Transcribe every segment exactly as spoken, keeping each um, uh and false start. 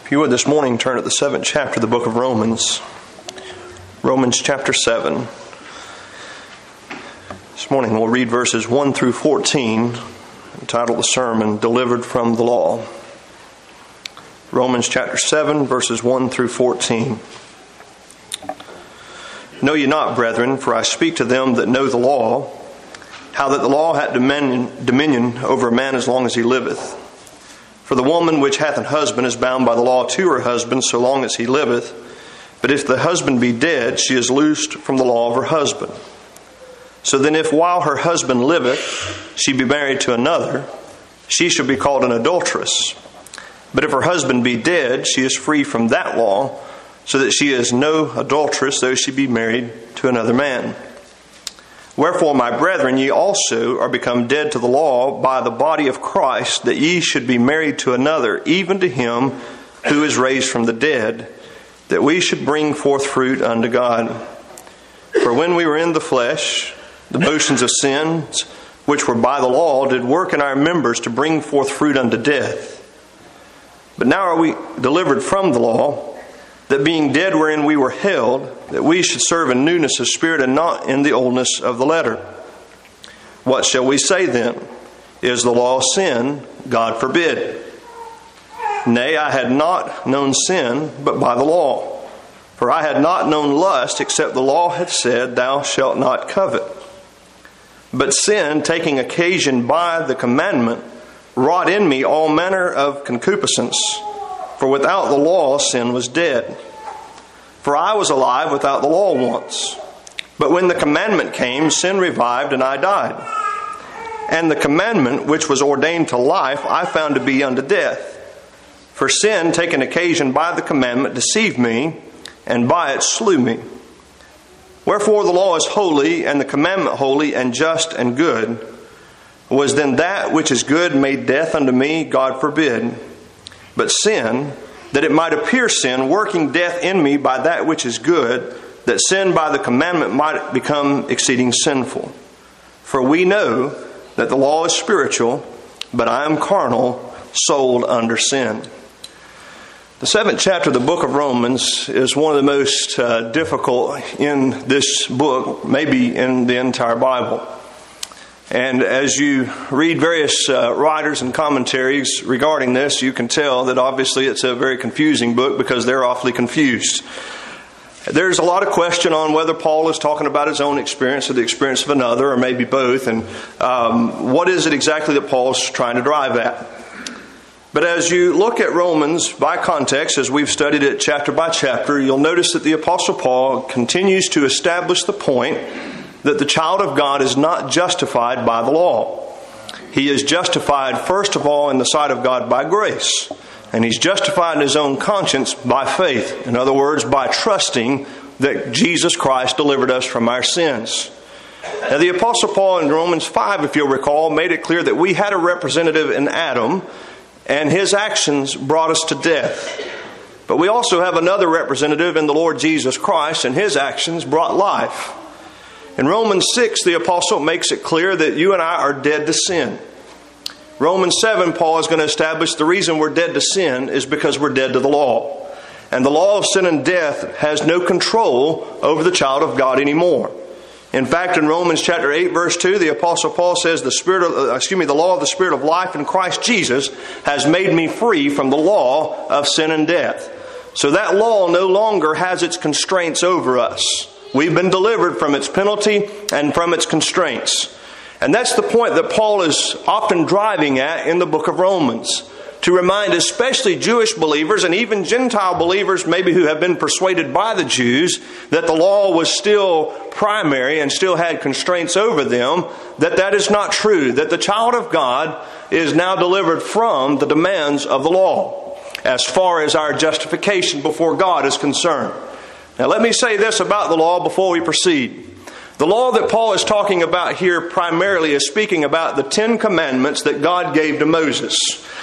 If you would this morning, turn to the seventh chapter of the book of Romans. Romans chapter seven. This morning we'll read verses one through fourteen, entitled the sermon, Delivered from the Law. Romans chapter seven, verses one through fourteen. Know ye not, brethren, for I speak to them that know the law, how that the law hath dominion, dominion over a man as long as he liveth. For the woman which hath an husband is bound by the law to her husband so long as he liveth. But if the husband be dead, she is loosed from the law of her husband. So then if while her husband liveth, she be married to another, she shall be called an adulteress. But if her husband be dead, she is free from that law, so that she is no adulteress, though she be married to another man. Wherefore, my brethren, ye also are become dead to the law by the body of Christ, that ye should be married to another, even to him who is raised from the dead, that we should bring forth fruit unto God. For when we were in the flesh, the motions of sins, which were by the law, did work in our members to bring forth fruit unto death. But now are we delivered from the law, that being dead wherein we were held, that we should serve in newness of spirit and not in the oldness of the letter. What shall we say then? Is the law sin? God forbid. Nay, I had not known sin, but by the law. For I had not known lust, except the law had said, Thou shalt not covet. But sin, taking occasion by the commandment, wrought in me all manner of concupiscence. For without the law, sin was dead. For I was alive without the law once. But when the commandment came, sin revived, and I died. And the commandment, which was ordained to life, I found to be unto death. For sin, taking occasion by the commandment, deceived me, and by it slew me. Wherefore the law is holy, and the commandment holy, and just, and good. Was then that which is good made death unto me? God forbid. But sin, that it might appear sin, working death in me by that which is good, that sin by the commandment might become exceeding sinful. For we know that the law is spiritual, but I am carnal, sold under sin. The seventh chapter of the book of Romans is one of the most uh, difficult in this book, maybe in the entire Bible. And as you read various uh, writers and commentaries regarding this, you can tell that obviously it's a very confusing book because they're awfully confused. There's a lot of question on whether Paul is talking about his own experience or the experience of another, or maybe both. And um, what is it exactly that Paul's trying to drive at? But as you look at Romans by context, as we've studied it chapter by chapter, you'll notice that the Apostle Paul continues to establish the point that the child of God is not justified by the law. He is justified, first of all, in the sight of God by grace. And he's justified in his own conscience by faith. In other words, by trusting that Jesus Christ delivered us from our sins. Now, the Apostle Paul in Romans five, if you'll recall, made it clear that we had a representative in Adam, and his actions brought us to death. But we also have another representative in the Lord Jesus Christ, and his actions brought life. In Romans six, the apostle makes it clear that you and I are dead to sin. Romans seven, Paul is going to establish the reason we're dead to sin is because we're dead to the law. And the law of sin and death has no control over the child of God anymore. In fact, in Romans chapter eight, verse two, the apostle Paul says, the spirit of, excuse me, the law of the Spirit of life in Christ Jesus has made me free from the law of sin and death. So that law no longer has its constraints over us. We've been delivered from its penalty and from its constraints. And that's the point that Paul is often driving at in the book of Romans. To remind especially Jewish believers and even Gentile believers maybe who have been persuaded by the Jews that the law was still primary and still had constraints over them, that that is not true. That the child of God is now delivered from the demands of the law as far as our justification before God is concerned. Now let me say this about the law before we proceed. The law that Paul is talking about here primarily is speaking about the Ten Commandments that God gave to Moses.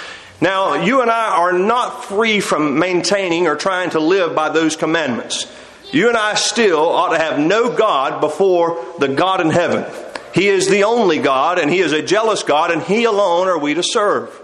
Now, you and I are not free from maintaining or trying to live by those commandments. You and I still ought to have no God before the God in heaven. He is the only God, and He is a jealous God, and He alone are we to serve.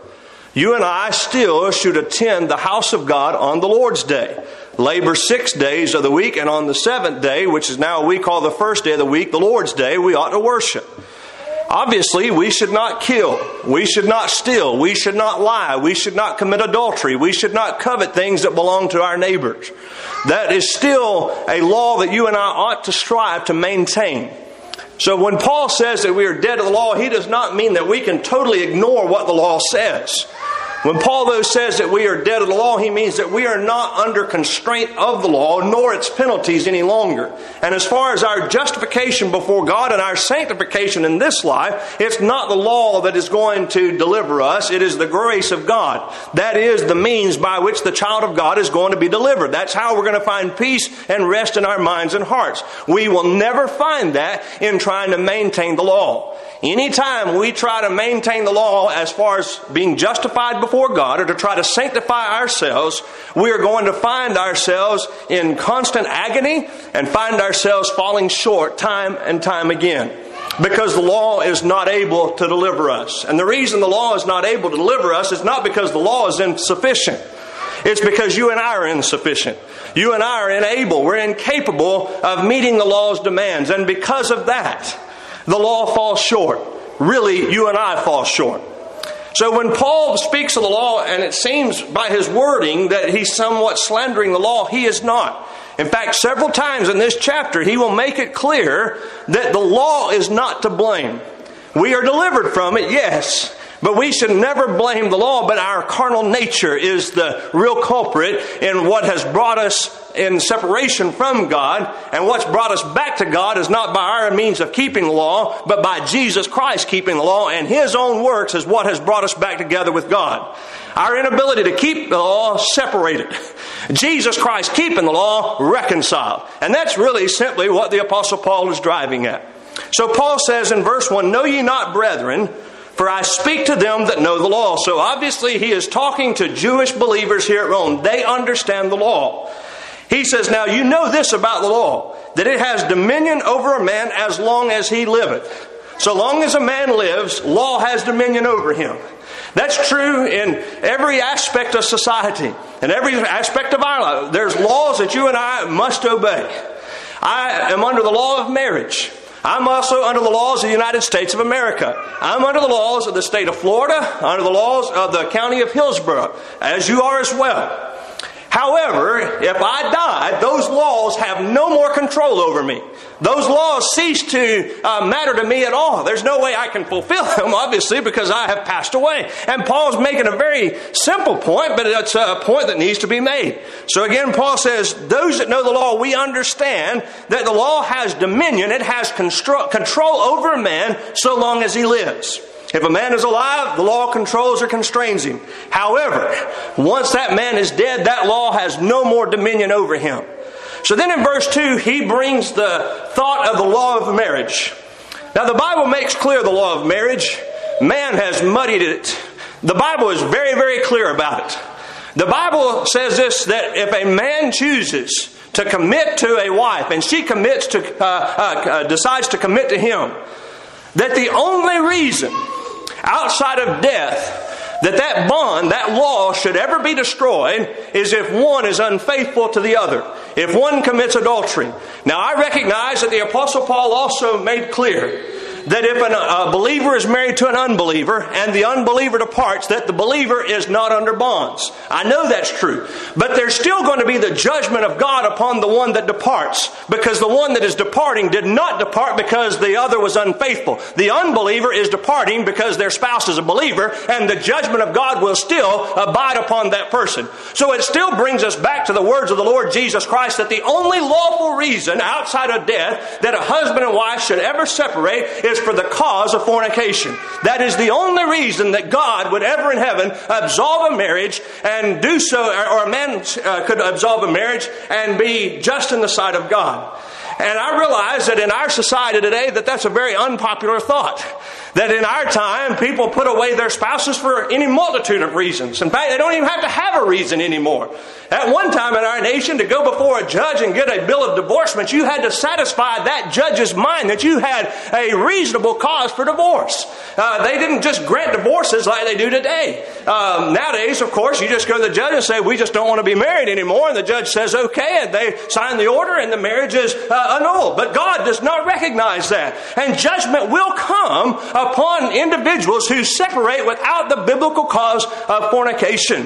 You and I still should attend the house of God on the Lord's Day. Labor six days of the week, and on the seventh day, which is now we call the first day of the week, the Lord's Day, we ought to worship. Obviously, we should not kill. We should not steal. We should not lie. We should not commit adultery. We should not covet things that belong to our neighbors. That is still a law that you and I ought to strive to maintain. So when Paul says that we are dead to the law, he does not mean that we can totally ignore what the law says. When Paul, though, says that we are dead to the law, he means that we are not under constraint of the law, nor its penalties any longer. And as far as our justification before God and our sanctification in this life, it's not the law that is going to deliver us. It is the grace of God. That is the means by which the child of God is going to be delivered. That's how we're going to find peace and rest in our minds and hearts. We will never find that in trying to maintain the law. Anytime we try to maintain the law as far as being justified before God or to try to sanctify ourselves, we are going to find ourselves in constant agony and find ourselves falling short time and time again. Because the law is not able to deliver us. And the reason the law is not able to deliver us is not because the law is insufficient. It's because you and I are insufficient. You and I are unable. We're incapable of meeting the law's demands. And because of that, the law falls short. Really, you and I fall short. So when Paul speaks of the law, and it seems by his wording that he's somewhat slandering the law, he is not. In fact, several times in this chapter, he will make it clear that the law is not to blame. We are delivered from it, yes, but we should never blame the law, but our carnal nature is the real culprit in what has brought us in separation from God. And what's brought us back to God is not by our means of keeping the law, but by Jesus Christ keeping the law, and His own works is what has brought us back together with God. Our inability to keep the law separated. Jesus Christ keeping the law reconciled. And that's really simply what the Apostle Paul is driving at. So Paul says in verse one, "Know ye not, brethren, for I speak to them that know the law." So obviously he is talking to Jewish believers here at Rome. They understand the law. He says, "Now you know this about the law, that it has dominion over a man as long as he liveth." So long as a man lives, law has dominion over him. That's true in every aspect of society, in every aspect of our life. There's laws that you and I must obey. I am under the law of marriage. I'm also under the laws of the United States of America. I'm under the laws of the state of Florida, under the laws of the county of Hillsborough, as you are as well. However, if I die, those laws have no more control over me. Those laws cease to uh, matter to me at all. There's no way I can fulfill them, obviously, because I have passed away. And Paul's making a very simple point, but it's a point that needs to be made. So again, Paul says, those that know the law, we understand that the law has dominion. It has constro- control over a man so long as he lives. If a man is alive, the law controls or constrains him. However, once that man is dead, that law has no more dominion over him. So then in verse two, he brings the thought of the law of marriage. Now the Bible makes clear the law of marriage. Man has muddied it. The Bible is very, very clear about it. The Bible says this, that if a man chooses to commit to a wife, and she commits to, uh, uh, uh, decides to commit to him, that the only reason outside of death that that bond, that law should ever be destroyed is if one is unfaithful to the other. If one commits adultery. Now I recognize that the Apostle Paul also made clear that if an, a believer is married to an unbeliever and the unbeliever departs, that the believer is not under bonds. I know that's true. But there's still going to be the judgment of God upon the one that departs, because the one that is departing did not depart because the other was unfaithful. The unbeliever is departing because their spouse is a believer, and the judgment of God will still abide upon that person. So it still brings us back to the words of the Lord Jesus Christ, that the only lawful reason outside of death that a husband and wife should ever separate is for the cause of fornication. That is the only reason that God would ever in heaven absolve a marriage and do so, or a man uh, could absolve a marriage and be just in the sight of God. And I realize that in our society today that that's a very unpopular thought. that in our time, people put away their spouses for any multitude of reasons. In fact, they don't even have to have a reason anymore. At one time in our nation, to go before a judge and get a bill of divorcement, you had to satisfy that judge's mind that you had a reasonable cause for divorce. Uh, they didn't just grant divorces like they do today. Um, nowadays, of course, you just go to the judge and say, we just don't want to be married anymore. And the judge says, okay, and they sign the order and the marriage is uh, annulled. But God does not recognize that. And judgment will come upon individuals who separate without the biblical cause of fornication.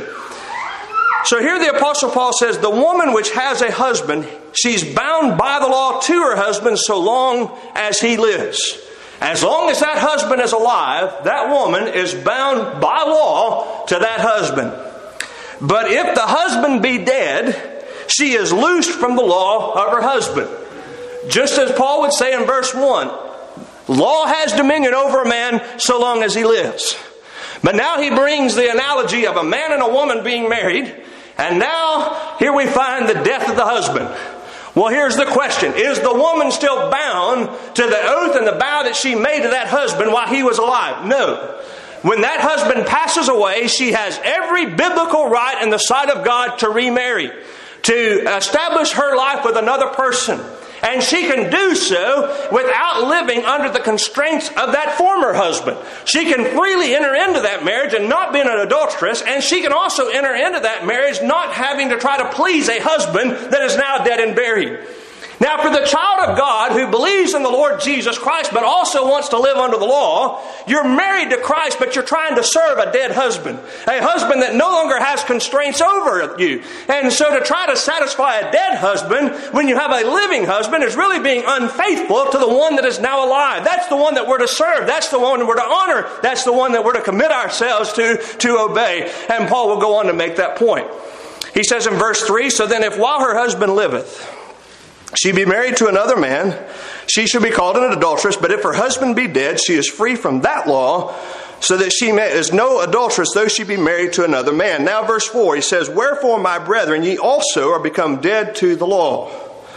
So here the Apostle Paul says, the woman which has a husband, she's bound by the law to her husband so long as he lives. As long as that husband is alive, that woman is bound by law to that husband. But if the husband be dead, she is loosed from the law of her husband. Just as Paul would say in verse one, law has dominion over a man so long as he lives. But now he brings the analogy of a man and a woman being married. And now here we find the death of the husband. Well, here's the question. Is the woman still bound to the oath and the vow that she made to that husband while he was alive? No. When that husband passes away, she has every biblical right in the sight of God to remarry, to establish her life with another person. And she can do so without living under the constraints of that former husband. She can freely enter into that marriage and not being an adulteress. And she can also enter into that marriage not having to try to please a husband that is now dead and buried. Now, for the child of God who believes in the Lord Jesus Christ but also wants to live under the law, you're married to Christ but you're trying to serve a dead husband. A husband that no longer has constraints over you. And so to try to satisfy a dead husband when you have a living husband is really being unfaithful to the one that is now alive. That's the one that we're to serve. That's the one that we're to honor. That's the one that we're to commit ourselves to, to obey. And Paul will go on to make that point. He says in verse three, so then if while her husband liveth, she be married to another man, she shall be called an adulteress. But if her husband be dead, she is free from that law, so that she may, is no adulteress, though she be married to another man. Now verse four, he says, wherefore, my brethren, ye also are become dead to the law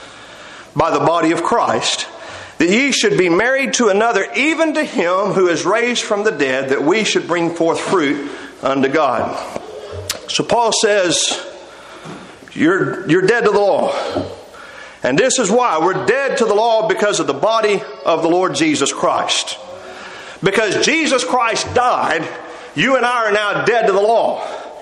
by the body of Christ, that ye should be married to another, even to him who is raised from the dead, that we should bring forth fruit unto God. So Paul says, you're, you're dead to the law. And this is why we're dead to the law, because of the body of the Lord Jesus Christ. Because Jesus Christ died, you and I are now dead to the law.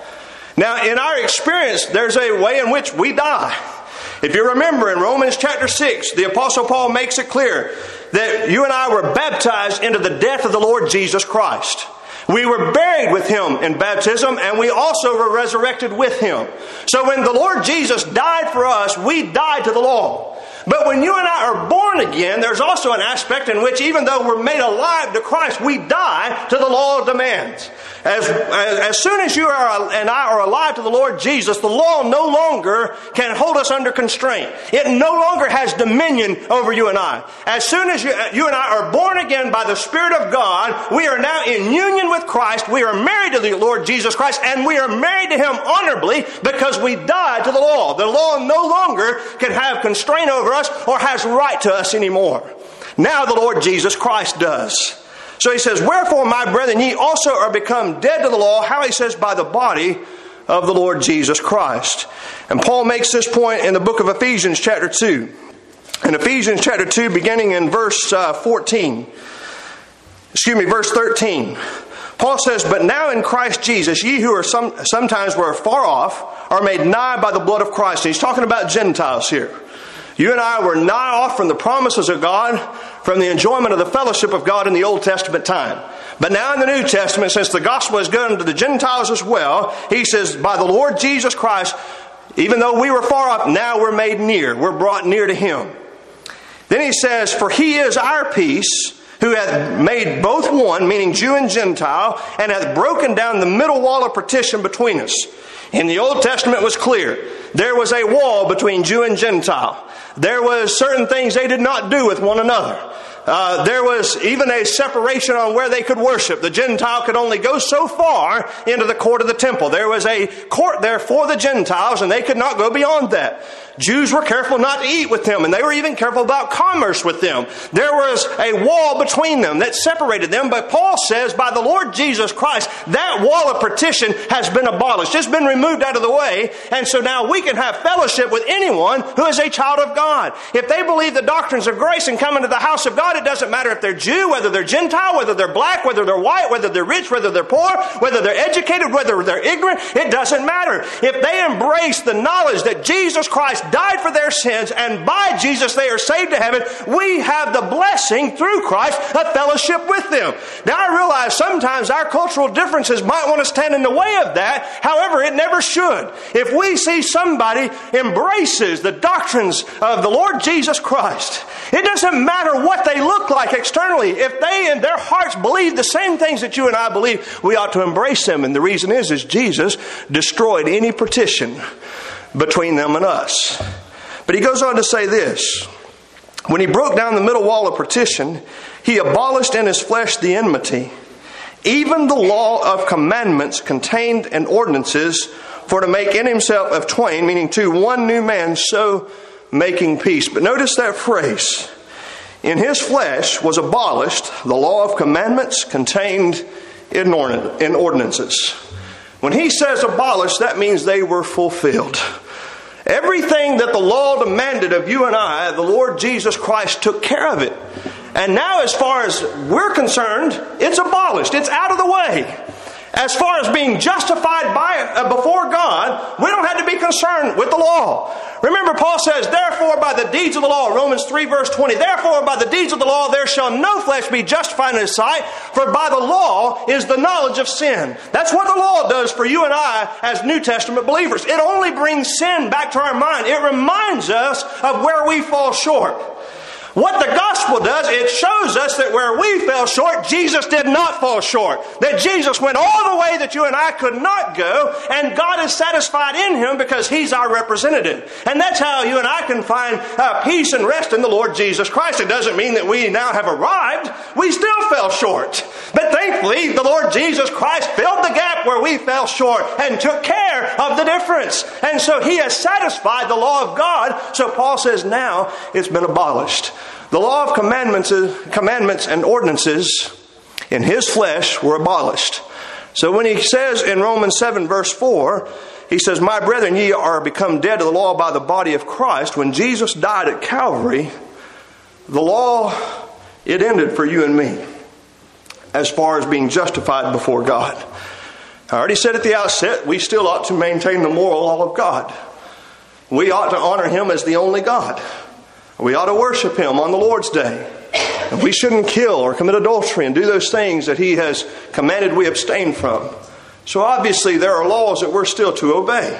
Now, in our experience, there's a way in which we die. If you remember in Romans chapter six, the Apostle Paul makes it clear that you and I were baptized into the death of the Lord Jesus Christ. We were buried with Him in baptism, and we also were resurrected with Him. So when the Lord Jesus died for us, we died to the law. But when you and I are born again, there's also an aspect in which, even though we're made alive to Christ, we die to the law demands. As, as, as soon as you are, and I are alive to the Lord Jesus, the law no longer can hold us under constraint. It no longer has dominion over you and I. As soon as you, you and I are born again by the Spirit of God, we are now in union with Christ. We are married to the Lord Jesus Christ, and we are married to Him honorably because we died to the law. The law no longer can have constraint over us or has right to us anymore. Now the Lord Jesus Christ does. So he says, wherefore, my brethren, ye also are become dead to the law. How? He says, by the body of the Lord Jesus Christ. And Paul makes this point in the book of Ephesians chapter two. In Ephesians chapter two, beginning in verse uh, fourteen. Excuse me, verse thirteen. Paul says, but now in Christ Jesus, ye who are some, sometimes were far off, are made nigh by the blood of Christ. And he's talking about Gentiles here. You and I were nigh off from the promises of God, from the enjoyment of the fellowship of God in the Old Testament time. But now in the New Testament, since the gospel is given to the Gentiles as well, he says, by the Lord Jesus Christ, even though we were far off, now we're made near. We're brought near to Him. Then he says, for He is our peace, who hath made both one, meaning Jew and Gentile, and hath broken down the middle wall of partition between us. In the Old Testament, it was clear. There was a wall between Jew and Gentile. There was certain things they did not do with one another. Uh, there was even a separation on where they could worship. The Gentile could only go so far into the court of the temple. There was a court there for the Gentiles, and they could not go beyond that. Jews were careful not to eat with them, and they were even careful about commerce with them. There was a wall between them that separated them, but Paul says by the Lord Jesus Christ, that wall of partition has been abolished. It's been removed out of the way, and so now we can have fellowship with anyone who is a child of God. If they believe the doctrines of grace and come into the house of God, it doesn't matter if they're Jew, whether they're Gentile, whether they're black, whether they're white, whether they're rich, whether they're poor, whether they're educated, whether they're ignorant, it doesn't matter. If they embrace the knowledge that Jesus Christ died for their sins, and by Jesus they are saved to heaven, we have the blessing through Christ of fellowship with them. Now I realize sometimes our cultural differences might want to stand in the way of that. However, it never should. If we see somebody embraces the doctrines of the Lord Jesus Christ, it doesn't matter what they look like externally. If they in their hearts believe the same things that you and I believe, we ought to embrace them. And the reason is, is Jesus destroyed any partition between them and us. But he goes on to say this: when he broke down the middle wall of partition, he abolished in his flesh the enmity, even the law of commandments contained in ordinances, for to make in himself of twain, meaning two, one new man, so making peace. But notice that phrase. In his flesh was abolished the law of commandments contained in ordinances. When he says abolished, that means they were fulfilled. Everything that the law demanded of you and I, the Lord Jesus Christ took care of it. And now as far as we're concerned, it's abolished. It's out of the way. As far as being justified by uh, before God, we don't have to be concerned with the law. Remember, Paul says, therefore by the deeds of the law, Romans three verse twenty, therefore by the deeds of the law there shall no flesh be justified in his sight, for by the law is the knowledge of sin. That's what the law does for you and I as New Testament believers. It only brings sin back to our mind. It reminds us of where we fall short. What the gospel does, it shows us that where we fell short, Jesus did not fall short. That Jesus went all the way that you and I could not go, and God is satisfied in Him because He's our representative. And that's how you and I can find uh, peace and rest in the Lord Jesus Christ. It doesn't mean that we now have arrived. We still fell short. But thankfully, the Lord Jesus Christ filled the gap where we fell short and took care of the difference. And so He has satisfied the law of God. So Paul says now it's been abolished. The law of commandments, commandments and ordinances in His flesh were abolished. So when he says in Romans seven verse four, he says, my brethren, ye are become dead to the law by the body of Christ. When Jesus died at Calvary, the law, it ended for you and me as far as being justified before God. I already said at the outset, we still ought to maintain the moral law of God. We ought to honor Him as the only God. We ought to worship Him on the Lord's Day. And we shouldn't kill or commit adultery and do those things that He has commanded we abstain from. So obviously there are laws that we're still to obey.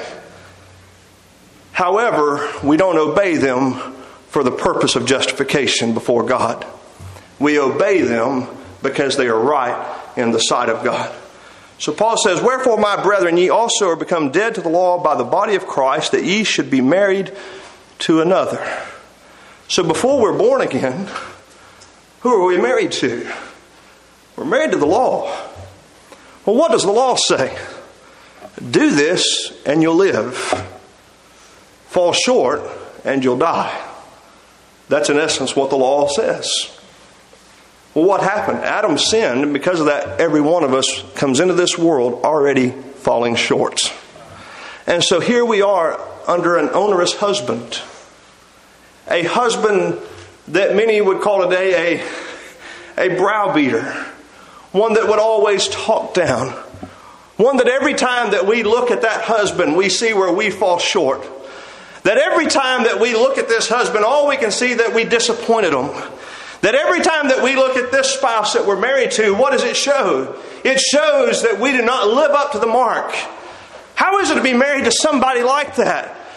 However, we don't obey them for the purpose of justification before God. We obey them because they are right in the sight of God. So Paul says, wherefore, my brethren, ye also are become dead to the law by the body of Christ, that ye should be married to another. So before we're born again, who are we married to? We're married to the law. Well, what does the law say? Do this and you'll live. Fall short and you'll die. That's in essence what the law says. Well, what happened? Adam sinned, and because of that, every one of us comes into this world already falling short. And so here we are under an onerous husband. A husband that many would call today a, a browbeater. One that would always talk down. One that every time that we look at that husband, we see where we fall short. That every time that we look at this husband, all we can see that we disappointed him. That every time that we look at this spouse that we're married to, what does it show? It shows that we do not live up to the mark. How is it to be married to somebody like that?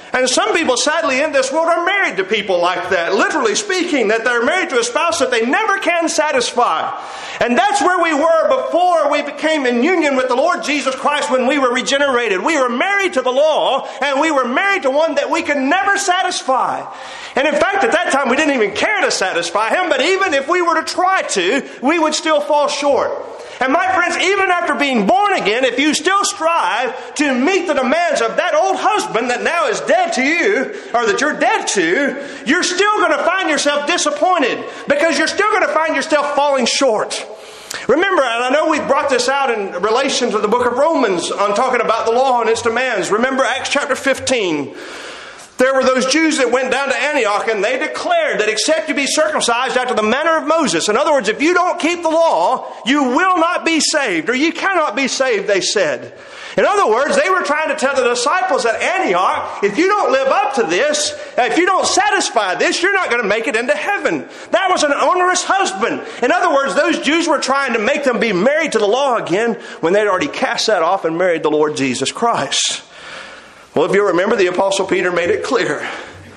And some people, sadly, in this world are married to people like that. Literally speaking, that they're married to a spouse that they never can satisfy. And that's where we were before we became in union with the Lord Jesus Christ when we were regenerated. We were married to the law, and we were married to one that we could never satisfy. And in fact, at that time, we didn't even care to satisfy him. But even if we were to try to, we would still fall short. And my friends, even after being born again, if you still strive to meet the demands of that old husband that now is dead to you, or that you're dead to, you're still going to find yourself disappointed, because you're still going to find yourself falling short. Remember, and I know we brought this out in relation to the book of Romans on talking about the law and its demands. Remember Acts chapter fifteen. There were those Jews that went down to Antioch, and they declared that except you be circumcised after the manner of Moses. In other words, if you don't keep the law, you will not be saved, or you cannot be saved, they said. In other words, they were trying to tell the disciples at Antioch, if you don't live up to this, if you don't satisfy this, you're not going to make it into heaven. That was an onerous husband. In other words, those Jews were trying to make them be married to the law again when they'd already cast that off and married the Lord Jesus Christ. Well, if you remember, the Apostle Peter made it clear.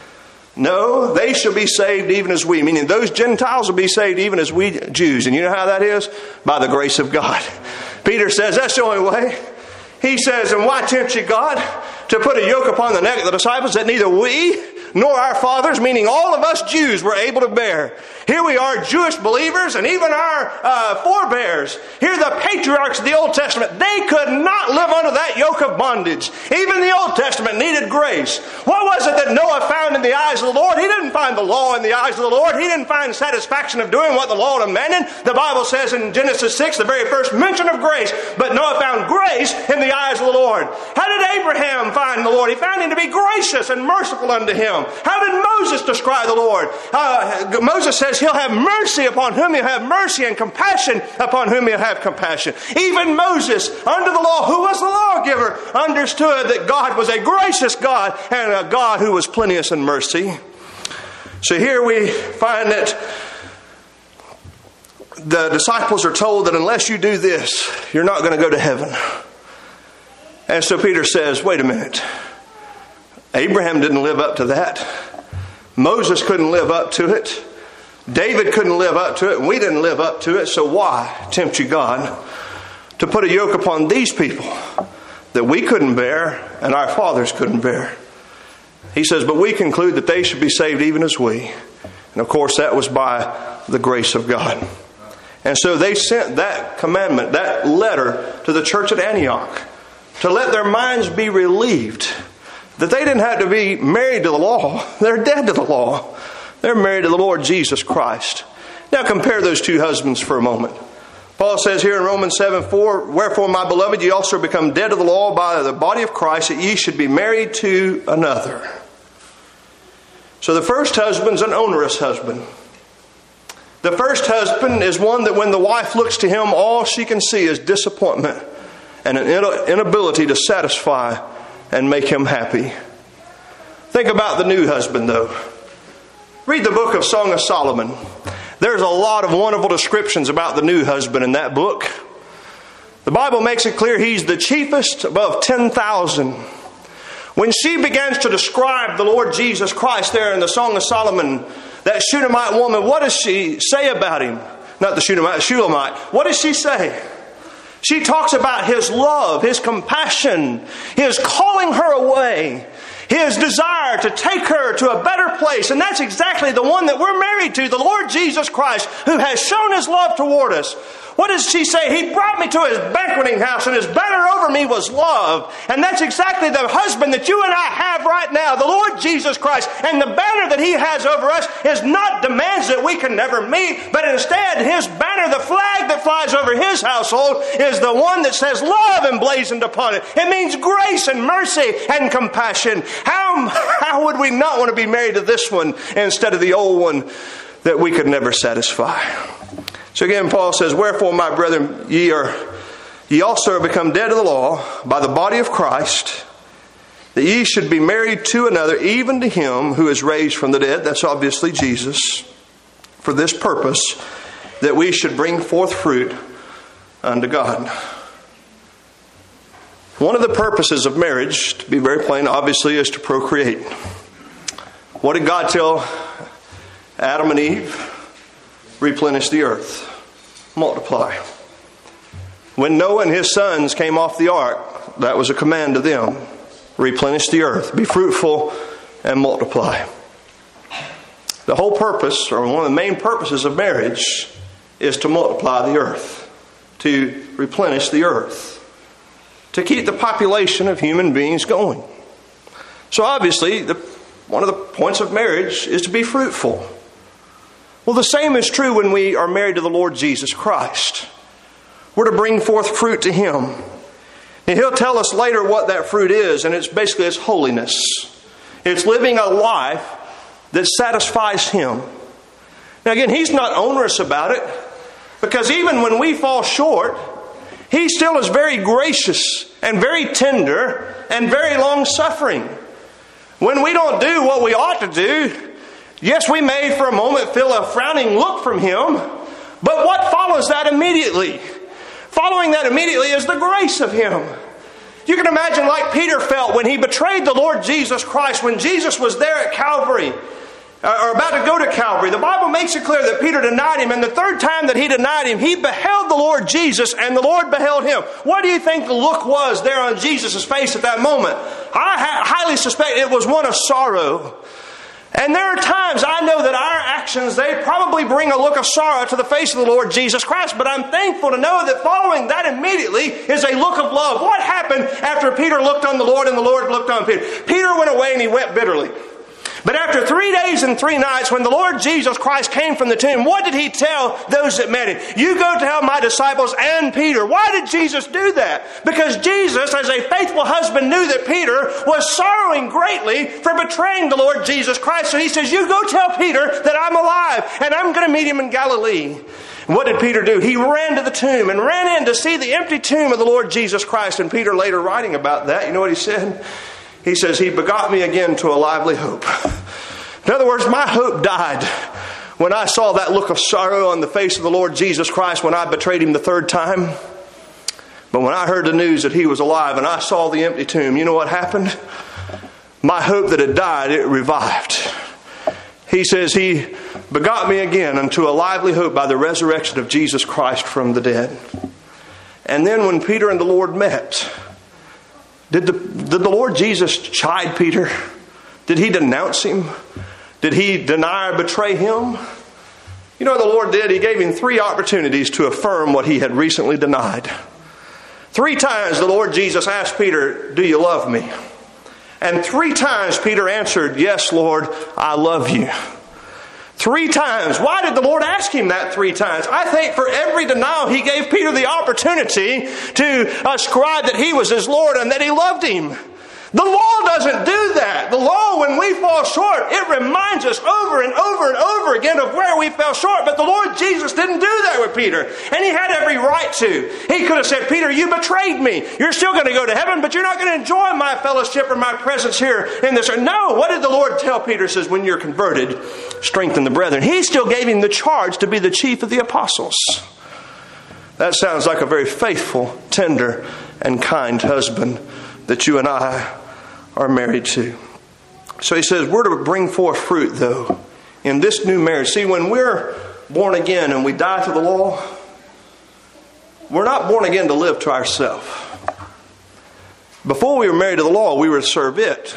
No, they shall be saved even as we. Meaning those Gentiles will be saved even as we Jews. And you know how that is? By the grace of God. Peter says that's the only way. He says, and why tempt you God to put a yoke upon the neck of the disciples that neither we nor our fathers, meaning all of us Jews, were able to bear. Here we are, Jewish believers, and even our uh, forebears. Here the patriarchs of the Old Testament, they could not live under that yoke of bondage. Even the Old Testament needed grace. What was it that Noah found in the eyes of the Lord? He didn't find the law in the eyes of the Lord. He didn't find satisfaction of doing what the law demanded. The Bible says in Genesis six, the very first mention of grace, but Noah found grace in the eyes of the Lord. How did Abraham find the Lord? He found him to be gracious and merciful unto him. How did Moses describe the Lord? Uh, Moses says he'll have mercy upon whom he'll have mercy, and compassion upon whom he'll have compassion. Even Moses, under the law, who was the lawgiver, understood that God was a gracious God and a God who was plenteous in mercy. So here we find that the disciples are told that unless you do this, you're not going to go to heaven. And so Peter says, wait a minute. Abraham didn't live up to that. Moses couldn't live up to it. David couldn't live up to it. And we didn't live up to it. So why tempt you God to put a yoke upon these people that we couldn't bear and our fathers couldn't bear? He says, but we conclude that they should be saved even as we. And of course, that was by the grace of God. And so they sent that commandment, that letter to the church at Antioch to let their minds be relieved that they didn't have to be married to the law. They're dead to the law. They're married to the Lord Jesus Christ. Now compare those two husbands for a moment. Paul says here in Romans seven four, wherefore, my beloved, ye also become dead to the law by the body of Christ, that ye should be married to another. So the first husband's an onerous husband. The first husband is one that when the wife looks to him, all she can see is disappointment and an inability to satisfy and make him happy. Think about the new husband, though. Read the book of Song of Solomon. There's a lot of wonderful descriptions about the new husband in that book. The Bible makes it clear he's the chiefest above ten thousand. When she begins to describe the Lord Jesus Christ there in the Song of Solomon, that Shunammite woman, what does she say about him? Not the Shunammite, Shulamite. What does she say? She talks about his love, his compassion, his calling her away, his desire to take her to a better place. And that's exactly the one that we're married to, the Lord Jesus Christ, who has shown his love toward us. What does she say? He brought me to his banqueting house, and his banner over me was love. And that's exactly the husband that you and I have right now, the Lord Jesus Christ. And the banner that he has over us is not demands that we can never meet, but instead his banner, the flag that flies over his household, is the one that says love emblazoned upon it. It means grace and mercy and compassion. How, how would we not want to be married to this one instead of the old one that we could never satisfy? So again, Paul says, wherefore, my brethren, ye are ye also are become dead to the law by the body of Christ, that ye should be married to another, even to him who is raised from the dead. That's obviously Jesus. For this purpose, that we should bring forth fruit unto God. One of the purposes of marriage, to be very plain, obviously, is to procreate. What did God tell Adam and Eve? Replenish the earth. Multiply. When Noah and his sons came off the ark, that was a command to them. Replenish the earth. Be fruitful and multiply. The whole purpose, or one of the main purposes of marriage, is to multiply the earth. To replenish the earth. To keep the population of human beings going. So obviously, the, one of the points of marriage is to be fruitful. Well, the same is true when we are married to the Lord Jesus Christ. We're to bring forth fruit to Him. And He'll tell us later what that fruit is, and it's basically it's holiness. It's living a life that satisfies Him. Now again, He's not onerous about it, because even when we fall short, He still is very gracious and very tender and very long-suffering. When we don't do what we ought to do, yes, we may for a moment feel a frowning look from Him, but what follows that immediately? Following that immediately is the grace of Him. You can imagine like Peter felt when he betrayed the Lord Jesus Christ, when Jesus was there at Calvary, or about to go to Calvary. The Bible makes it clear that Peter denied Him, and the third time that he denied Him, he beheld the Lord Jesus, and the Lord beheld him. What do you think the look was there on Jesus' face at that moment? I ha- highly suspect it was one of sorrow. And there are times I know that our actions, they probably bring a look of sorrow to the face of the Lord Jesus Christ, but I'm thankful to know that following that immediately is a look of love. What happened after Peter looked on the Lord and the Lord looked on Peter? Peter went away and he wept bitterly. But after three days and three nights, when the Lord Jesus Christ came from the tomb, what did He tell those that met Him? You go tell my disciples and Peter. Why did Jesus do that? Because Jesus, as a faithful husband, knew that Peter was sorrowing greatly for betraying the Lord Jesus Christ. So He says, you go tell Peter that I'm alive and I'm going to meet him in Galilee. And what did Peter do? He ran to the tomb and ran in to see the empty tomb of the Lord Jesus Christ. And Peter later writing about that, you know what he said? He says, He begot me again to a lively hope. In other words, my hope died when I saw that look of sorrow on the face of the Lord Jesus Christ when I betrayed Him the third time. But when I heard the news that He was alive and I saw the empty tomb, you know what happened? My hope that had died, it revived. He says, He begot me again unto a lively hope by the resurrection of Jesus Christ from the dead. And then when Peter and the Lord met, Did the, did the Lord Jesus chide Peter? Did He denounce him? Did He deny or betray him? You know what the Lord did? He gave him three opportunities to affirm what he had recently denied. Three times the Lord Jesus asked Peter, do you love me? And three times Peter answered, yes, Lord, I love you. Three times. Why did the Lord ask him that three times? I think for every denial, He gave Peter the opportunity to ascribe that He was his Lord and that he loved him. The law doesn't do that. The law, when we fall short, it reminds us over and over and over again of where we fell short. But the Lord Jesus didn't do that with Peter. And He had every right to. He could have said, Peter, you betrayed me. You're still going to go to heaven, but you're not going to enjoy my fellowship or my presence here in this earth. No, what did the Lord tell Peter? He says, when you're converted, strengthen the brethren. He still gave him the charge to be the chief of the apostles. That sounds like a very faithful, tender, and kind husband that you and I are married to. So he says we're to bring forth fruit, though, in this new marriage. See, when we're born again and we die to the law, we're not born again to live to ourselves. Before we were married to the law, we were to serve it.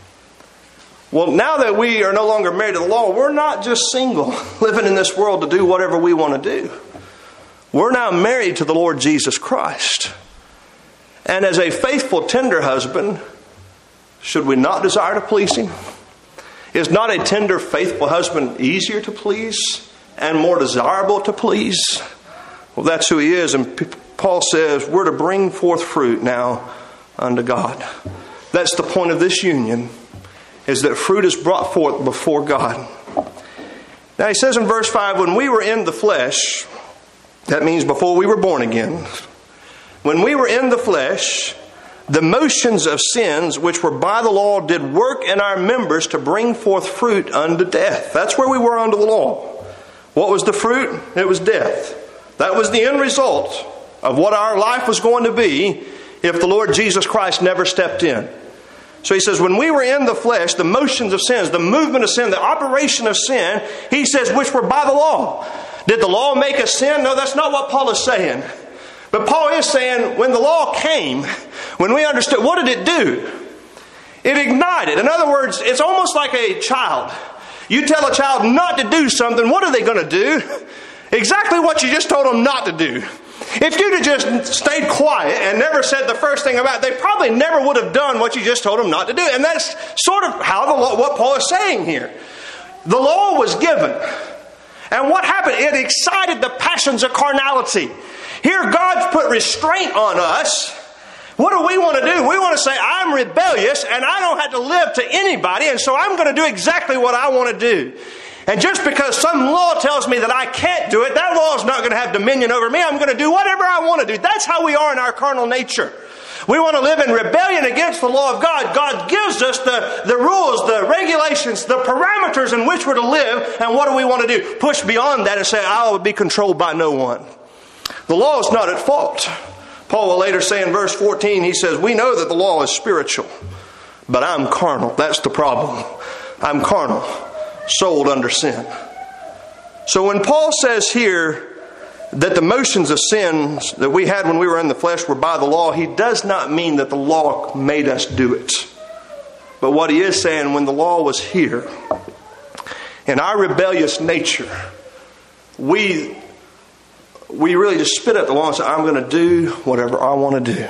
Well, now that we are no longer married to the law, we're not just single, living in this world to do whatever we want to do. We're now married to the Lord Jesus Christ. And as a faithful, tender husband, should we not desire to please Him? Is not a tender, faithful husband easier to please and more desirable to please? Well, that's who he is. And Paul says we're to bring forth fruit now unto God. That's the point of this union, is that fruit is brought forth before God. Now he says in verse five, when we were in the flesh, that means before we were born again, when we were in the flesh, the motions of sins which were by the law did work in our members to bring forth fruit unto death. That's where we were under the law. What was the fruit? It was death. That was the end result of what our life was going to be if the Lord Jesus Christ never stepped in. So he says, when we were in the flesh, the motions of sins, the movement of sin, the operation of sin, he says, which were by the law. Did the law make us sin? No, that's not what Paul is saying. But Paul is saying, when the law came, when we understood, what did it do? It ignited. In other words, it's almost like a child. You tell a child not to do something, what are they going to do? Exactly what you just told them not to do. If you'd have just stayed quiet and never said the first thing about it, they probably never would have done what you just told them not to do. And that's sort of how the law, what Paul is saying here. The law was given. And what happened? It excited the passions of carnality. Here God's put restraint on us. What do we want to do? We want to say, I'm rebellious and I don't have to live to anybody, and so I'm going to do exactly what I want to do. And just because some law tells me that I can't do it, that law is not going to have dominion over me. I'm going to do whatever I want to do. That's how we are in our carnal nature. We want to live in rebellion against the law of God. God gives us the, the rules, the regulations, the parameters in which we're to live. And what do we want to do? Push beyond that and say, I will be controlled by no one. The law is not at fault. Paul will later say in verse fourteen, he says, we know that the law is spiritual, but I'm carnal. That's the problem. I'm carnal, sold under sin. So when Paul says here that the motions of sins that we had when we were in the flesh were by the law, he does not mean that the law made us do it. But what he is saying, when the law was here, in our rebellious nature, we we really just spit at the law and say, I'm going to do whatever I want to do.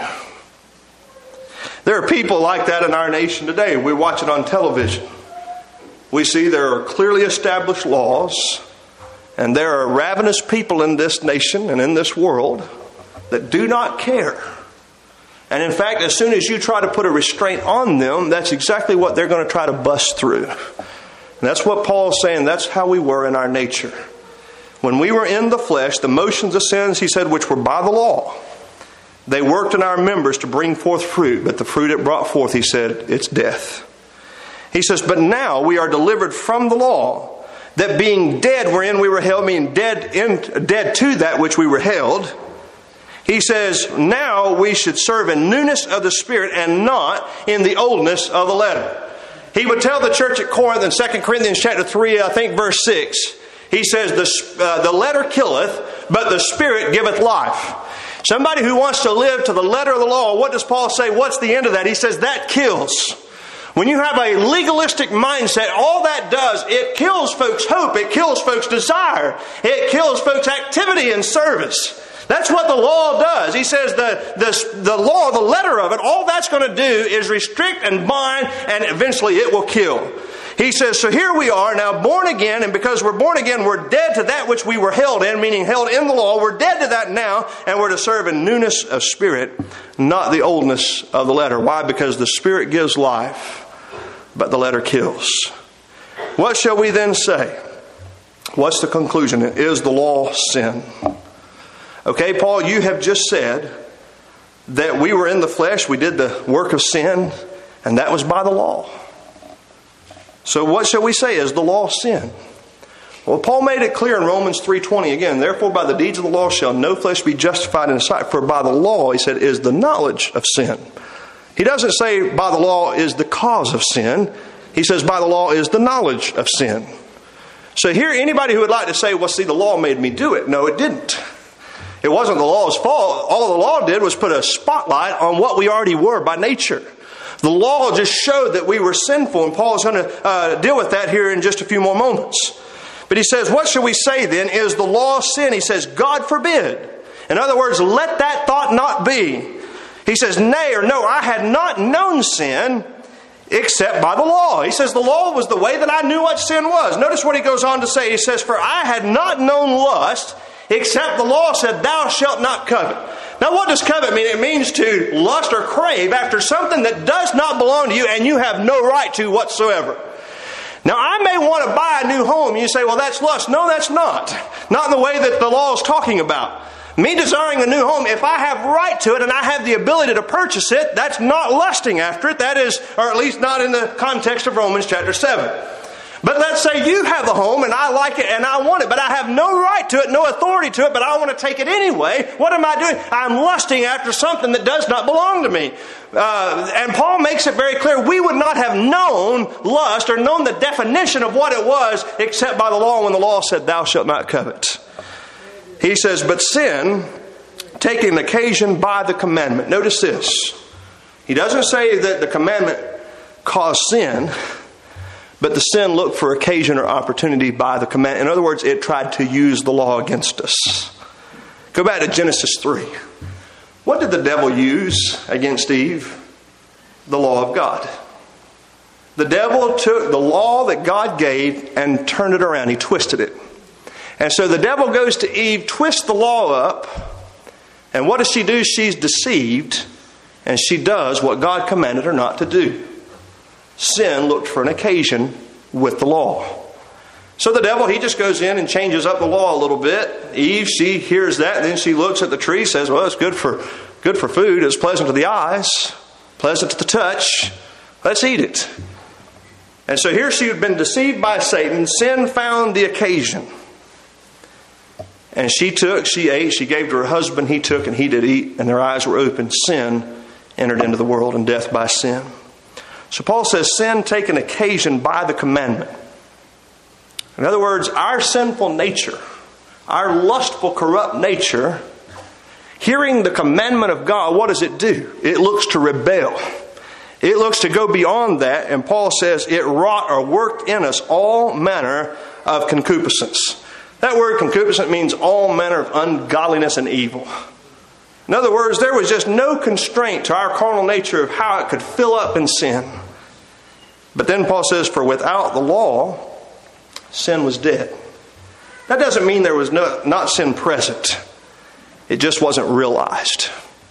There are people like that in our nation today. We watch it on television. We see there are clearly established laws, and there are ravenous people in this nation and in this world that do not care. And in fact, as soon as you try to put a restraint on them, that's exactly what they're going to try to bust through. And that's what Paul's saying. That's how we were in our nature. When we were in the flesh, the motions of sins, he said, which were by the law, they worked in our members to bring forth fruit. But the fruit it brought forth, he said, it's death. He says, but now we are delivered from the law, that being dead wherein we were held, meaning dead, in, dead to that which we were held. He says, now we should serve in newness of the Spirit and not in the oldness of the letter. He would tell the church at Corinth in Second Corinthians chapter three, I think verse six, he says, the, uh, the letter killeth, but the Spirit giveth life. Somebody who wants to live to the letter of the law, what does Paul say? What's the end of that? He says, that kills. When you have a legalistic mindset, all that does, it kills folks' hope. It kills folks' desire. It kills folks' activity and service. That's what the law does. He says the, the, the law, the letter of it, all that's going to do is restrict and bind, and eventually it will kill. He says, so here we are now born again, and because we're born again, we're dead to that which we were held in, meaning held in the law. We're dead to that now, and we're to serve in newness of spirit, not the oldness of the letter. Why? Because the Spirit gives life, but the letter kills. What shall we then say? What's the conclusion? Is the law sin? Okay, Paul, you have just said that we were in the flesh, we did the work of sin, and that was by the law. So what shall we say? Is the law sin? Well, Paul made it clear in Romans three twenty again, therefore by the deeds of the law shall no flesh be justified in his sight, for by the law, he said, is the knowledge of sin. He doesn't say by the law is the cause of sin. He says by the law is the knowledge of sin. So here, anybody who would like to say, well, see, the law made me do it. No, it didn't. It wasn't the law's fault. All the law did was put a spotlight on what we already were by nature. The law just showed that we were sinful, and Paul is going to uh, deal with that here in just a few more moments. But he says, what shall we say then? Is the law sin? He says, God forbid. In other words, let that thought not be. He says, nay or no, I had not known sin except by the law. He says the law was the way that I knew what sin was. Notice what he goes on to say. He says, for I had not known lust except the law said, thou shalt not covet. Now what does covet mean? It means to lust or crave after something that does not belong to you and you have no right to whatsoever. Now I may want to buy a new home. You say, well, that's lust. No, that's not. Not in the way that the law is talking about. Me desiring a new home, if I have right to it and I have the ability to purchase it, that's not lusting after it. That is, or at least not in the context of Romans chapter seven. But let's say you have the home and I like it and I want it, but I have no right to it, no authority to it, but I want to take it anyway. What am I doing? I'm lusting after something that does not belong to me. Uh, and Paul makes it very clear, we would not have known lust or known the definition of what it was except by the law when the law said, thou shalt not covet. He says, but sin, taking occasion by the commandment. Notice this. He doesn't say that the commandment caused sin, but the sin looked for occasion or opportunity by the command. In other words, it tried to use the law against us. Go back to Genesis three. What did the devil use against Eve? The law of God. The devil took the law that God gave and turned it around. He twisted it. And so the devil goes to Eve, twists the law up, and what does she do? She's deceived, and she does what God commanded her not to do. Sin looked for an occasion with the law. So the devil, he just goes in and changes up the law a little bit. Eve, she hears that, and then she looks at the tree, says, well, it's good for good for food. It's pleasant to the eyes, pleasant to the touch. Let's eat it. And so here she had been deceived by Satan. Sin found the occasion. And she took, she ate, she gave to her husband, he took, and he did eat, and their eyes were opened. Sin entered into the world, and death by sin. So Paul says, sin taken occasion by the commandment. In other words, our sinful nature, our lustful, corrupt nature, hearing the commandment of God, what does it do? It looks to rebel. It looks to go beyond that, and Paul says it wrought or worked in us all manner of concupiscence. That word concupiscence means all manner of ungodliness and evil. In other words, there was just no constraint to our carnal nature of how it could fill up in sin. But then Paul says, for without the law, sin was dead. That doesn't mean there was no, not sin present. It just wasn't realized.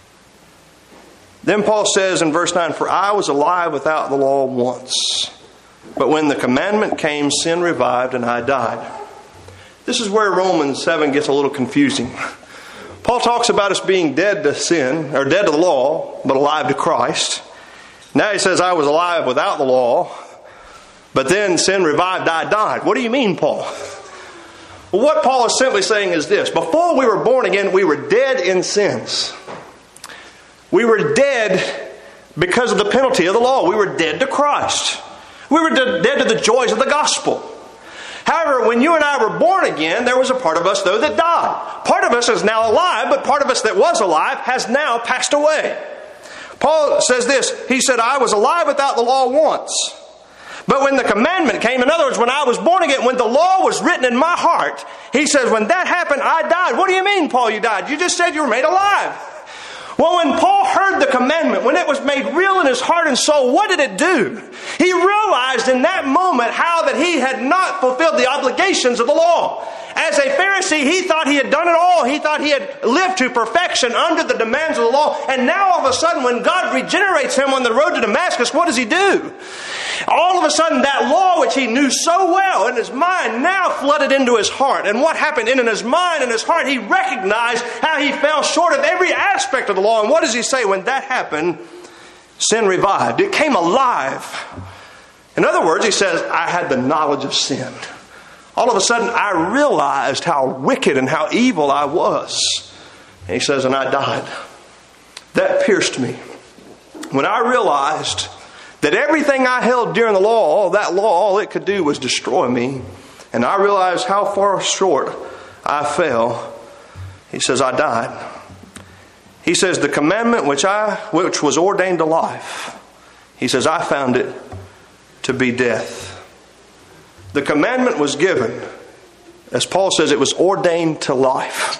Then Paul says in verse nine, for I was alive without the law once. But when the commandment came, sin revived and I died. This is where Romans seven gets a little confusing. Paul talks about us being dead to sin, or dead to the law, but alive to Christ. Now he says, I was alive without the law, but then sin revived, I died. What do you mean, Paul? Well, what Paul is simply saying is this. Before we were born again, we were dead in sins. We were dead because of the penalty of the law. We were dead to Christ. We were dead to the joys of the gospel. However, when you and I were born again, there was a part of us, though, that died. Part of us is now alive, but part of us that was alive has now passed away. Paul says this. He said, I was alive without the law once. But when the commandment came, in other words, when I was born again, when the law was written in my heart, he says, when that happened, I died. What do you mean, Paul, you died? You just said you were made alive. Well, when Paul heard the commandment, when it was made real in his heart and soul, what did it do? He realized in that moment how that he had not fulfilled the obligations of the law. As a Pharisee, he thought he had done it all. He thought he had lived to perfection under the demands of the law. And now all of a sudden, when God regenerates him on the road to Damascus, what does he do? All of a sudden, that law which he knew so well in his mind now flooded into his heart. And what happened in his mind and his heart? He recognized how he fell short of every aspect of the law. And what does he say? When that happened, sin revived. It came alive. In other words, he says, I had the knowledge of sin. All of a sudden, I realized how wicked and how evil I was. And he says, and I died. That pierced me. When I realized that everything I held during the law, all that law, all it could do was destroy me. And I realized how far short I fell. He says, I died. He says, the commandment which I, which was ordained to life, he says, I found it to be death. The commandment was given, as Paul says, it was ordained to life.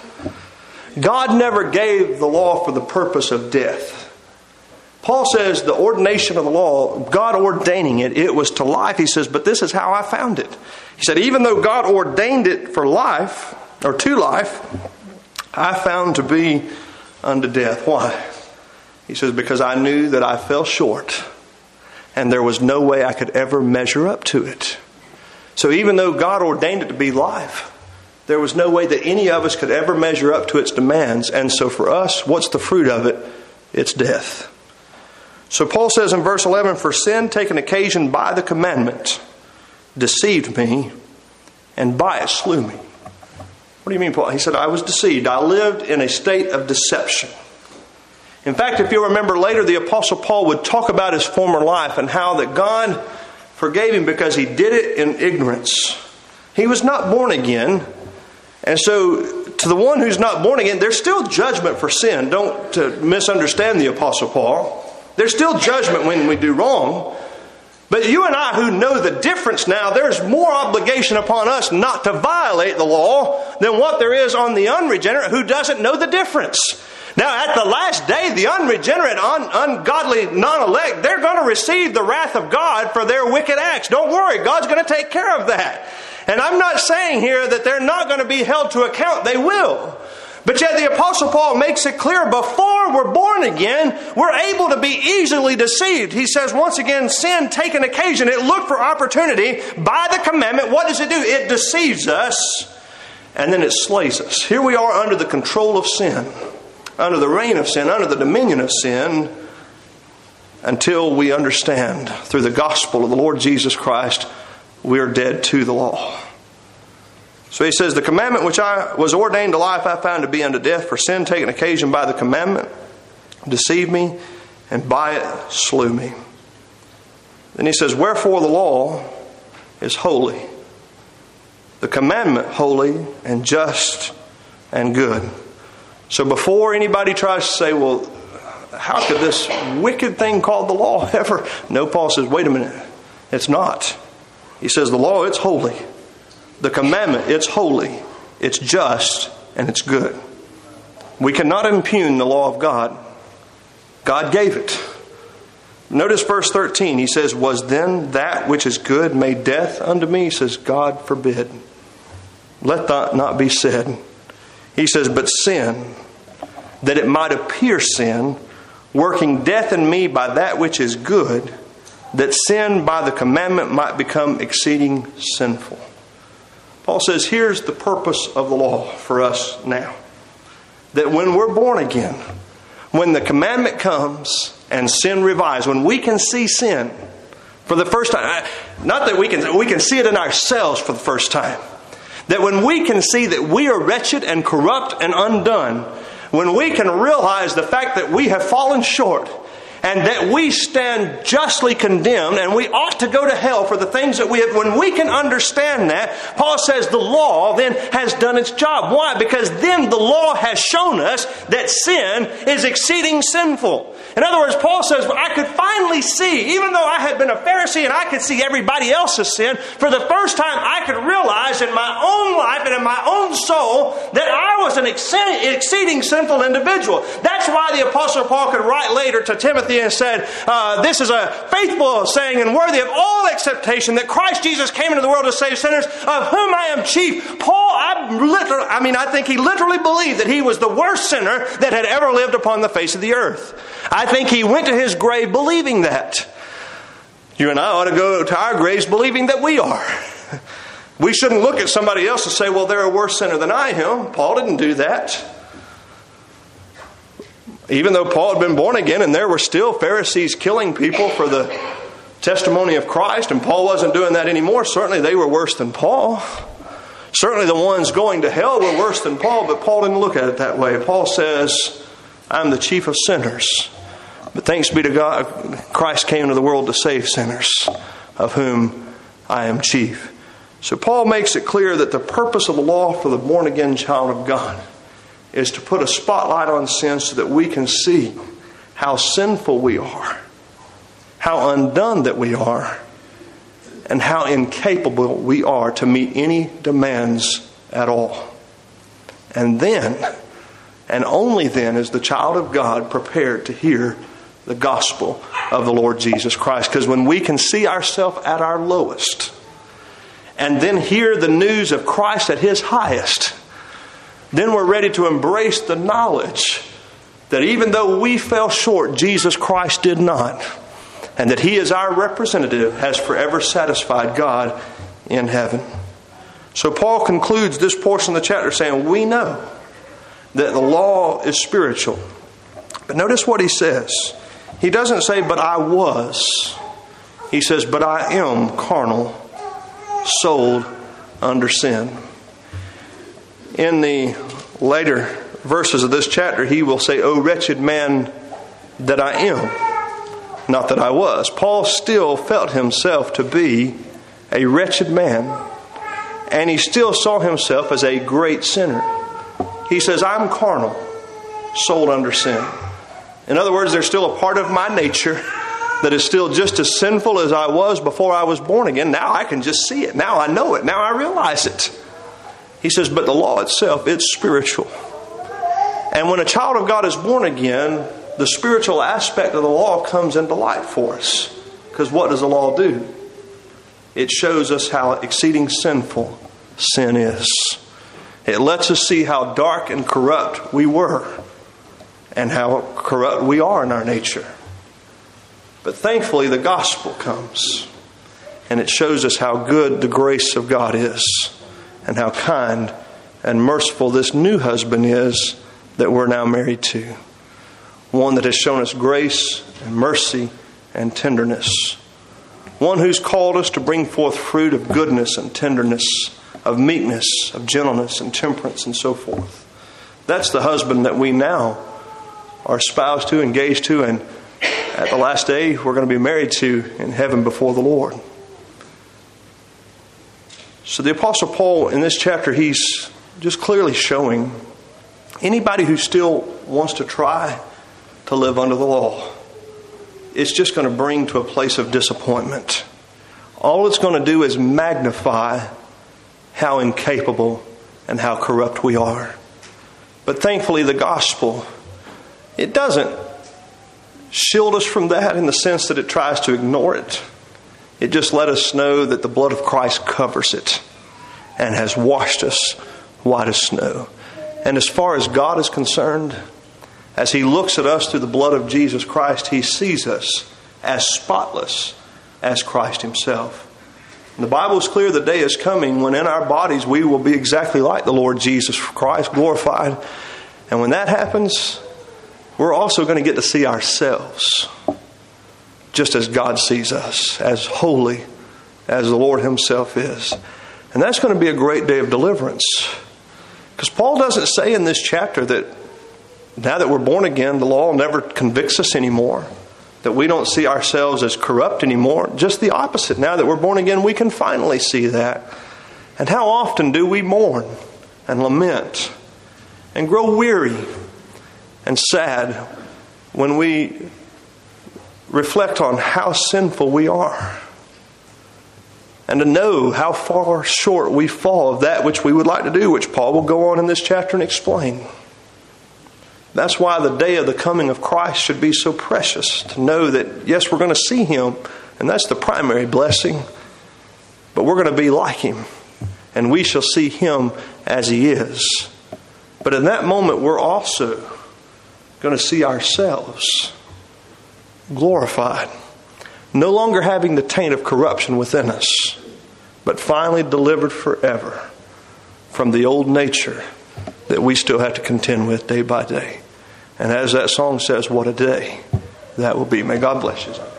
God never gave the law for the purpose of death. Paul says the ordination of the law, God ordaining it, it was to life. He says, but this is how I found it. He said, even though God ordained it for life, or to life, I found to be unto death. Why? He says, because I knew that I fell short, and there was no way I could ever measure up to it. So even though God ordained it to be life, there was no way that any of us could ever measure up to its demands. And so for us, what's the fruit of it? It's death. So Paul says in verse eleven, for sin taken occasion by the commandment deceived me, and by it slew me. What do you mean, Paul? He said, I was deceived. I lived in a state of deception. In fact, if you'll remember later, the Apostle Paul would talk about his former life and how that God forgave him because he did it in ignorance. He was not born again. And so to the one who's not born again, there's still judgment for sin. Don't uh, misunderstand the Apostle Paul. There's still judgment when we do wrong. But you and I who know the difference now, there's more obligation upon us not to violate the law than what there is on the unregenerate who doesn't know the difference. Now, at the last day, the unregenerate, un- ungodly, non-elect, they're going to receive the wrath of God for their wicked acts. Don't worry, God's going to take care of that. And I'm not saying here that they're not going to be held to account. They will. But yet the Apostle Paul makes it clear, before we're born again, we're able to be easily deceived. He says, once again, sin taken occasion. It looked for opportunity. By the commandment, what does it do? It deceives us, and then it slays us. Here we are under the control of sin, under the reign of sin, under the dominion of sin, until we understand through the gospel of the Lord Jesus Christ, we are dead to the law. So he says, the commandment which I was ordained to life I found to be unto death, for sin taken occasion by the commandment deceived me, and by it slew me. Then he says, wherefore the law is holy, the commandment holy and just and good. So before anybody tries to say, well, how could this wicked thing called the law ever? No, Paul says, wait a minute. It's not. He says the law, it's holy. The commandment, it's holy, it's just, and it's good. We cannot impugn the law of God. God gave it. Notice verse thirteen. He says, was then that which is good made death unto me? He says, God forbid. Let that not be said. He says, but sin, that it might appear sin, working death in me by that which is good, that sin by the commandment might become exceeding sinful. Paul says, here's the purpose of the law for us now. That when we're born again, when the commandment comes and sin revives, when we can see sin for the first time, not that we can, we can see it in ourselves for the first time. That when we can see that we are wretched and corrupt and undone, when we can realize the fact that we have fallen short, and that we stand justly condemned and we ought to go to hell for the things that we have. When we can understand that, Paul says the law then has done its job. Why? Because then the law has shown us that sin is exceeding sinful. In other words, Paul says, well, I could finally see, even though I had been a Pharisee and I could see everybody else's sin, for the first time I could realize in my own life and in my own soul that I was an exceeding sinful individual. That's why the Apostle Paul could write later to Timothy and said, uh, this is a faithful saying and worthy of all acceptation that Christ Jesus came into the world to save sinners, of whom I am chief. Paul, I literally, I mean, I think he literally believed that he was the worst sinner that had ever lived upon the face of the earth. I think he went to his grave believing that. You and I ought to go to our graves believing that we are. We shouldn't look at somebody else and say, well, they're a worse sinner than I am. Paul didn't do that. Even though Paul had been born again and there were still Pharisees killing people for the testimony of Christ, and Paul wasn't doing that anymore, certainly they were worse than Paul. Certainly the ones going to hell were worse than Paul, but Paul didn't look at it that way. Paul says, I'm the chief of sinners. But thanks be to God, Christ came into the world to save sinners, of whom I am chief. So Paul makes it clear that the purpose of the law for the born-again child of God is to put a spotlight on sin so that we can see how sinful we are, how undone that we are, and how incapable we are to meet any demands at all. And then, and only then, is the child of God prepared to hear the gospel of the Lord Jesus Christ. Because when we can see ourselves at our lowest, and then hear the news of Christ at His highest, then we're ready to embrace the knowledge that even though we fell short, Jesus Christ did not. And that He, as our representative, has forever satisfied God in heaven. So Paul concludes this portion of the chapter saying, we know that the law is spiritual. But notice what he says. He doesn't say, but I was. He says, but I am carnal, sold under sin. In the later verses of this chapter, he will say, "O wretched man that I am," not that I was. Paul still felt himself to be a wretched man, and he still saw himself as a great sinner. He says, "I'm carnal, sold under sin." In other words, there's still a part of my nature that is still just as sinful as I was before I was born again. Now I can just see it. Now I know it. Now I realize it. He says, but the law itself, it's spiritual. And when a child of God is born again, the spiritual aspect of the law comes into light for us. Because what does the law do? It shows us how exceeding sinful sin is. It lets us see how dark and corrupt we were and how corrupt we are in our nature. But thankfully, the gospel comes and it shows us how good the grace of God is and how kind and merciful this new husband is that we're now married to. One that has shown us grace and mercy and tenderness. One who's called us to bring forth fruit of goodness and tenderness, of meekness, of gentleness and temperance and so forth. That's the husband that we now are espoused to, engaged to, and at the last day we're going to be married to in heaven before the Lord. So the Apostle Paul in this chapter, he's just clearly showing anybody who still wants to try to live under the law, it's just going to bring to a place of disappointment. All it's going to do is magnify how incapable and how corrupt we are. But thankfully the gospel, it doesn't shield us from that in the sense that it tries to ignore it. It just let us know that the blood of Christ covers it and has washed us white as snow. And as far as God is concerned, as He looks at us through the blood of Jesus Christ, He sees us as spotless as Christ Himself. And the Bible is clear the day is coming when in our bodies we will be exactly like the Lord Jesus Christ, glorified. And when that happens, we're also going to get to see ourselves just as God sees us, as holy as the Lord Himself is. And that's going to be a great day of deliverance. Because Paul doesn't say in this chapter that now that we're born again, the law never convicts us anymore, that we don't see ourselves as corrupt anymore. Just the opposite. Now that we're born again, we can finally see that. And how often do we mourn and lament and grow weary and sad when we reflect on how sinful we are, and to know how far short we fall of that which we would like to do, which Paul will go on in this chapter and explain. That's why the day of the coming of Christ should be so precious, to know that, yes, we're going to see Him, and that's the primary blessing, but we're going to be like Him, and we shall see Him as He is. But in that moment, we're also going to see ourselves glorified, no longer having the taint of corruption within us, but finally delivered forever from the old nature that we still have to contend with day by day. And as that song says, what a day that will be. May God bless you.